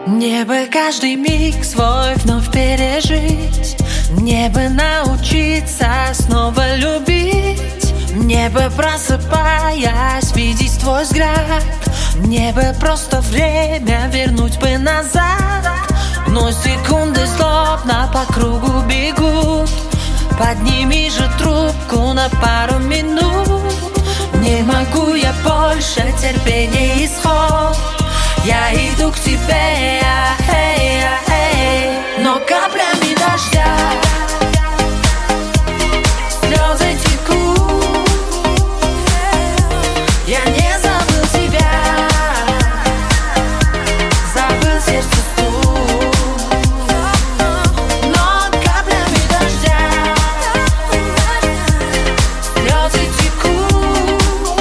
Мне бы каждый миг свой вновь пережить, мне бы научиться снова любить, мне бы, просыпаясь, видеть твой взгляд, мне бы просто время вернуть бы назад. Но секунды злобно по кругу бегут, подними же трубку на пару минут. Не могу я больше, терпение исход, я иду к тебе, но каплями дождя слезы текут. Я не забыл тебя, забыл сердце стук, но каплями дождя слезы текут.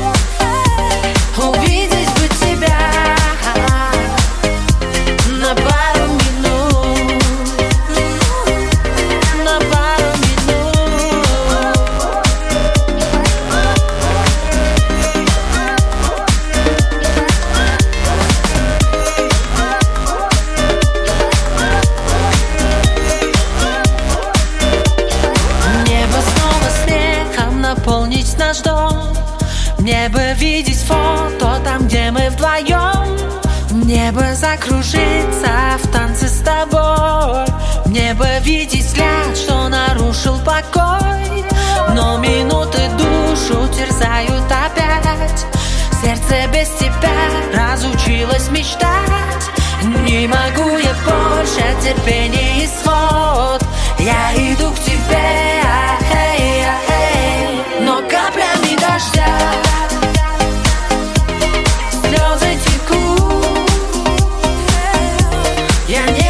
Увидеть бы тебя на пару минут, на пару минут. Мне бы снова смехом наполнить наш дом, мне бы видеть фото там, где мы вдвоем, мне бы закружиться в танце с тобой, мне бы видеть взгляд, что нарушил покой. Но минуты душу терзают опять, сердце без тебя разучилось мечтать. Не могу я больше, терпение исход, я иду к тебе, но каплями дождя слезы текут. Я не